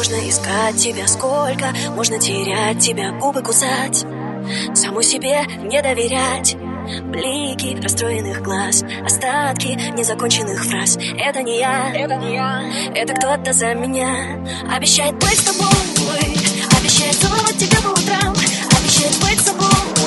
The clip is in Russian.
Можно искать тебя сколько, можно терять тебя, губы кусать, саму себе не доверять. Блики расстроенных глаз, остатки незаконченных фраз. Это не я, это кто-то за меня. Обещает быть с тобой, обещает целовать тебя по утрам, обещает быть с собой.